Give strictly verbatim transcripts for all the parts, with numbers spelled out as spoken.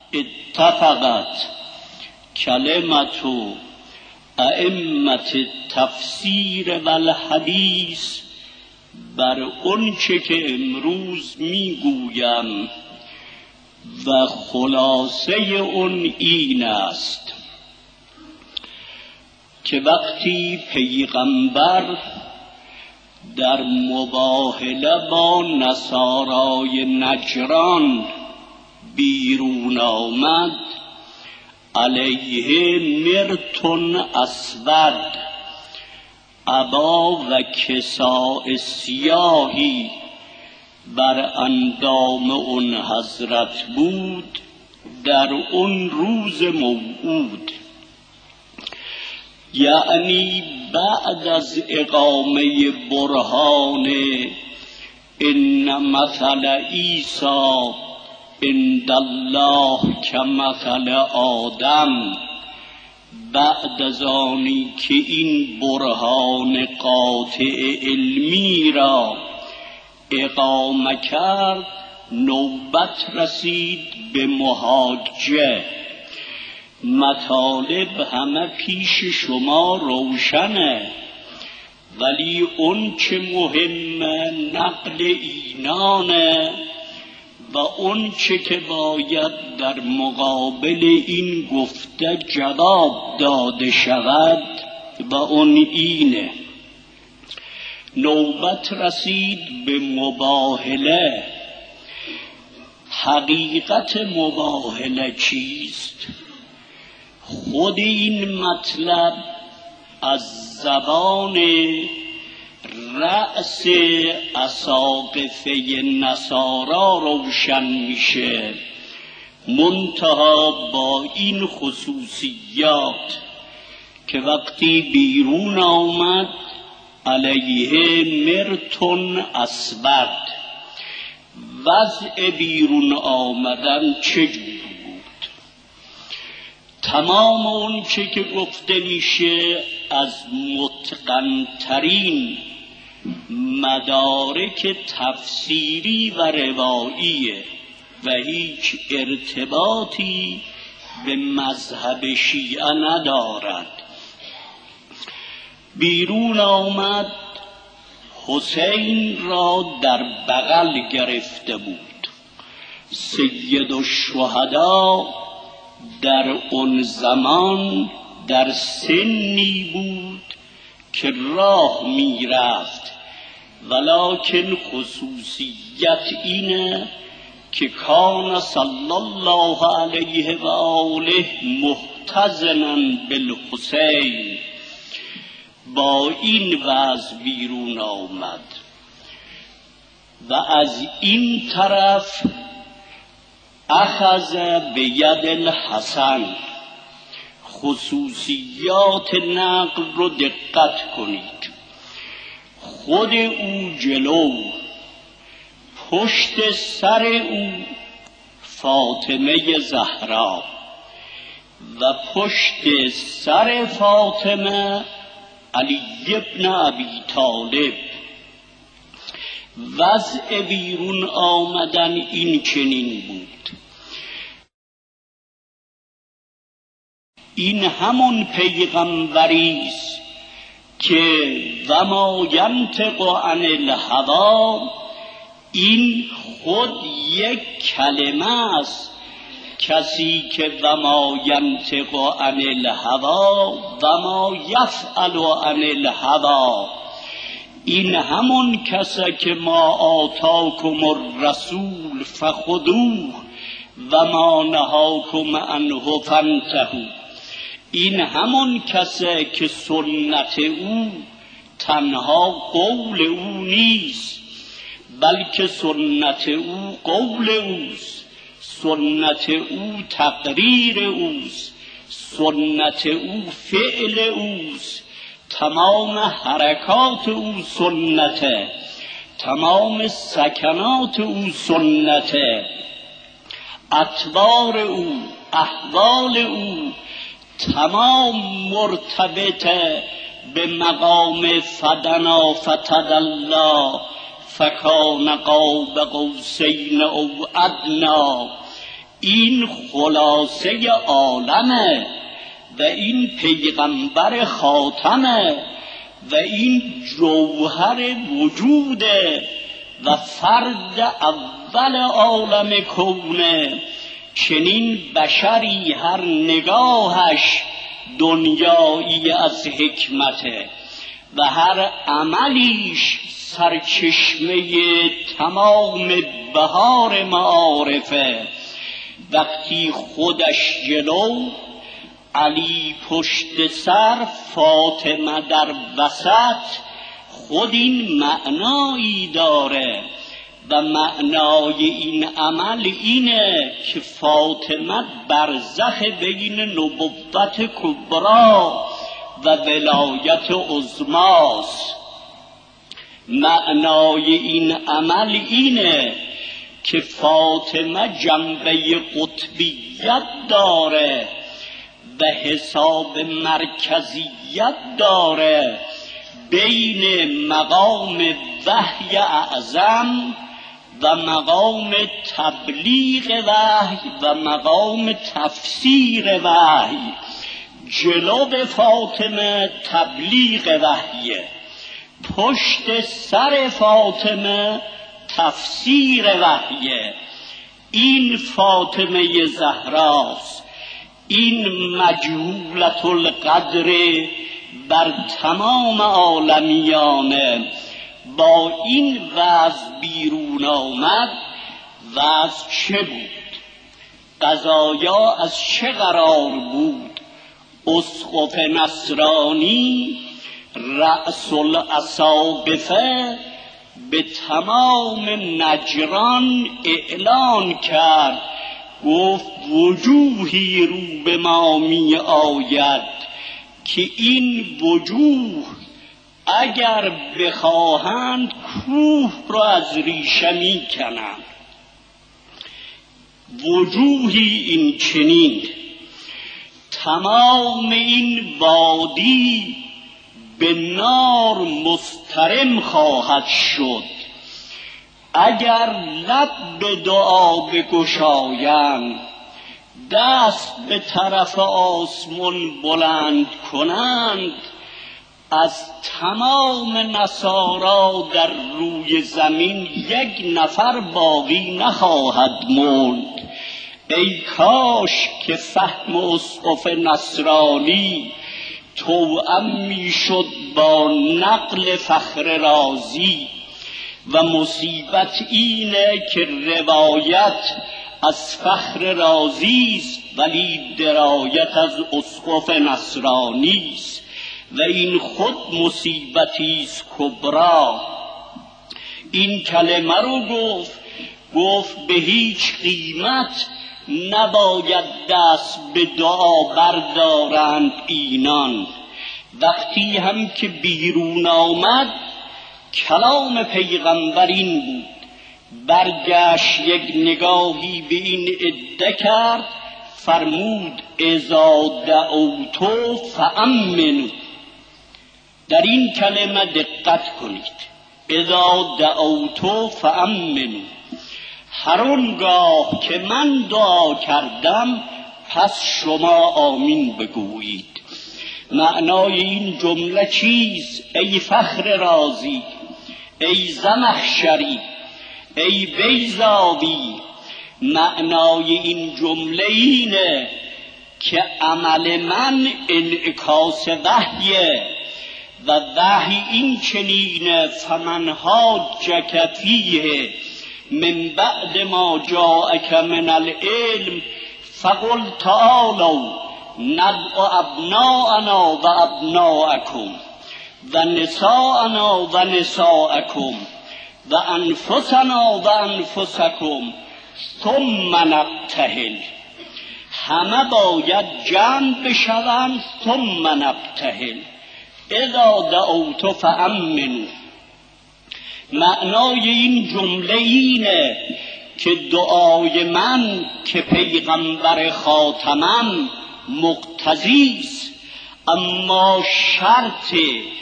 اتفقت کلمت ائمه تفسیر و الحدیث بر اونچه که امروز میگویم و خلاصه اون این است که وقتی پیغمبر در مباهله با نصارای نجران بیرون آمد، علیه مرتون اسود، عبا و کساء سیاهی بر اندام اون حضرت بود در اون روز موعود، یعنی بعد از اقامه برهان ان مثل عیسی عند الله کمثل آدم، بعد از آنی که این برهان قاطع علمی را اقامه کرد، نوبت رسید به محاجه. مطالب همه پیش شما روشنه، ولی اون چه مهمه نقل اینانه و اون چه که باید در مقابل این گفته جواب داده شود و اون اینه. نوبت رسید به مباهله. حقیقت مباهله چیست؟ خود این مطلب از زبان رأس اساقفه نصارا روشن میشه، منتها با این خصوصیات که وقتی بیرون آمد علیه مرتون اسود. وضع بیرون آمدن چجور بود؟ تمام اون چه که گفته میشه از متقنترین مدارک تفسیری و رواییه و هیچ ارتباطی به مذهب شیعه ندارد. بیرون آمد، حسین را در بغل گرفته بود. سید الشهدا در اون زمان در سنی بود که راه می رفت، ولکن خصوصیت اینه که کان صلی الله علیه و آله محتضنا بالحسین. با این وضع بیرون آمد و از این طرف اخذ به ید الحسن. خصوصیات نقل رو دقت کنید. خود او جلو، پشت سر او فاطمه زهرا و پشت سر فاطمه علی ابن ابی طالب. وضع بیرون آمدن این چنین بود. این همون پیغمبری است که و ما ینطق عن الهوی، این خود یک کلمه است. کسی که و ما ینطق عن الهوی و ما یفعل عن الهوی، این همون کسی که ما آتاکم الرسول فخذوه و ما نهاکم عنه فانتهوا. این همون کسی که سنت او تنها قول او نیست، بلکه سنت او قول اوست، سنت او تقریر اوست، سنت او فعل اوست، تمام حرکات او سنته، تمام سکنات او سنته، اطوار او، احوال او تمام مرتبطه به مقام فدنا فتدلی فکان قاب قوسین او ادنی. این خلاصه عالمه و این پیغمبر خاتمه و این جوهر وجوده و فرد اول عالم کونه. چنین بشری هر نگاهش دنیایی از حکمته و هر عملیش سرچشمه تمام بهار معارفه. وقتی خودش جلو، علی پشت سر، فاطمه در وسط، خود این معنایی داره و معنای این عمل اینه که فاطمه برزخ بین نبوت کبرا و ولایت عظماست. معنای این عمل اینه که فاطمه جنبه قطبیت داره و حساب مرکزیت داره بین مقام وحی اعظم و مقام تبلیغ وحی و مقام تفسیر وحی. جلو فاطمه تبلیغ وحیه، پشت سر فاطمه تفسیر وحیه. این فاطمه زهراست، این مجهولة القدر بر تمام عالمیانه. با این وضع بیرون آمد. وضع چه بود؟ قضایا از چه قرار بود؟ اسقف نصرانی رأس الاساقفه به تمام نجران اعلان کرد، گفت وجوهی رو به ما می آید که این وجوه اگر بخواهند کوه را از ریشه می کنند. وجوهی این چنین، تمام این وادی به نار مسترم خواهد شد. اگر لب به دعا بگشایند، دست به طرف آسمان بلند کنند، از تمام نصارا در روی زمین یک نفر باقی نخواهد ماند. ای کاش که فهم اسقف نصرانی توأم میشد با نقل فخر رازی. و مصیبت اینه که روایت از فخر رازی است ولی درایت از اسقف نصرانی است و این خود مصیبتی است کبرا. این کلمه رو گفت گفت به هیچ قیمت نباید دست به دعا بردارند اینان. وقتی هم که بیرون آمد کلام پیغمبر این بود. برگشت یک نگاهی به این عده کرد، فرمود اذا دعوتو فامنوا. در این کلمه دقت کنید، اذا دعوتو فامنوا. هر اونگاه که من دعا کردم پس شما آمین بگویید. معنای این جمله چیز؟ ای فخر رازی، ای زمخشری، ای بیضاوی، معنای این جمله اینه که عمل من انعکاس وحیه و وحی این چنینه فمن حاجک فیه من بعد ما جاءک من العلم فقل تعالوا ندعو ابناءنا و ابناءکم و نساءنا و نساءکم و انفسنا و انفسکم ثم نبتهل. همه باید جمع بشوند ثم نبتهل. اذا دعوت فامنوا. معنای این جمله اینه که دعای من که پیغمبر خاتمم مقتضیست، اما شرط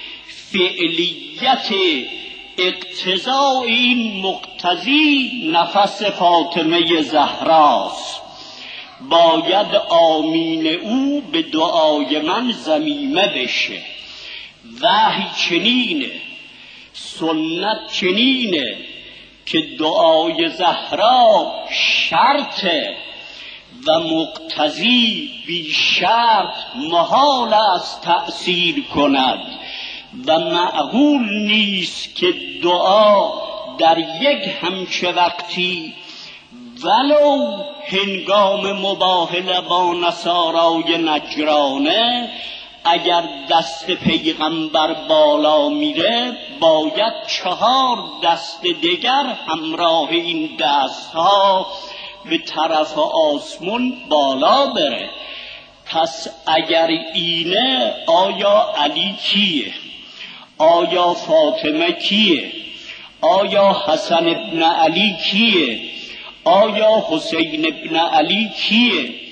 فعلیت اقتضاء این مقتضی نفس فاطمه زهراست. باید آمین او به دعای من ضمیمه بشه. وحی چنینه، سنت چنینه که دعای زهرا شرطه و مقتضی بی شرط محال است تأثیر کند و معقول نیست که دعا در یک همچه وقتی ولو هنگام مباهله با نصارای نجرانه اگر دست پیغمبر بالا میره باید چهار دست دیگر همراه این دستها به طرف آسمون بالا بره. پس اگر اینه آیا علی کیه؟ آیا فاطمه کیه؟ آیا حسن ابن علی کیه؟ آیا حسین ابن علی کیه؟